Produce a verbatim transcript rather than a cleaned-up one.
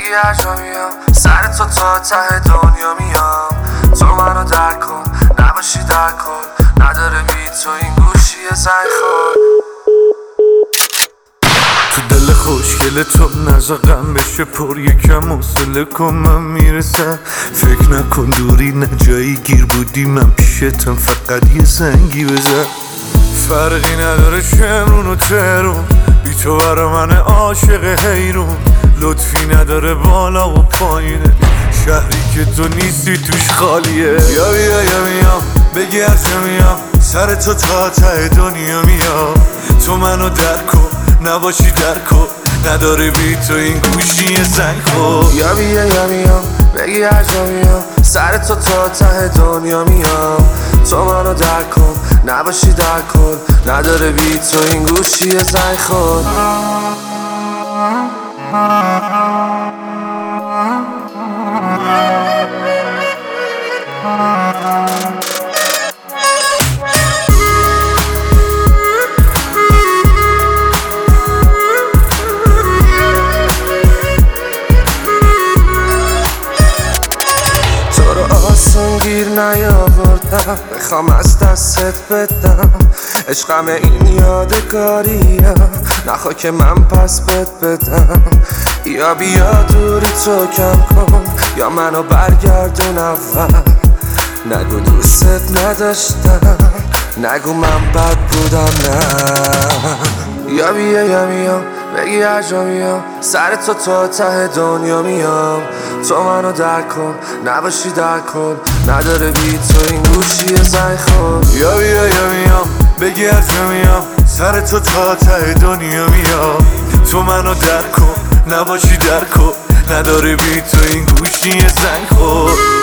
بگی هر جا میام سر تو تا ته دنیا میام. تو منو درک کن نباشی در کن، نداره بی تو این گوشی زنگ خور. تو دل خوشگل تو نزا غم بشه پر، یکم حوصله کن من میرسم. فکر نکن دوری نه جایی گیر بودی، من پیشتم فقط یه زنگی بزن. فرقی نداره شمرون و ترون، بی تو برا من عاشق حیرون. لطفی نداره بالا و پایینه، شهری که تو نیستی توش خالیه. یا بیا یا میام بگی هر جا میام سر تو تا ته دنیا میام. تو منو درک کن نباشی در کن، نداره بی تو این گوشی زنگ خور. یا بیا یا میام بگی هر جا میام سر تو تا ته دنیا میام. تو منو درک کن نباشی در کن، نداره بی تو این گوشی زنگ خور. گیر نیاوردم بخوام از دستت بدم، عشقم این یادگاریه نخوا که من پس بد بدم. یا بیا دوری تو کم کن یا منو برگردون اول. نگو دوستت نداشتم، نگو من بد بودم نه. یا بیا یا میام بگی هر جا میام سر تو تا ته دنیا میام. تو منو درک کن نباشی در کن، نداره بی تو این گوشی زنگ خور. یا بیا یا میام بگی هر جا میام سر تو تا ته دنیا میام. تو منو درک کن نباشی در کن، نداره بی تو این گوشی زنگ خور.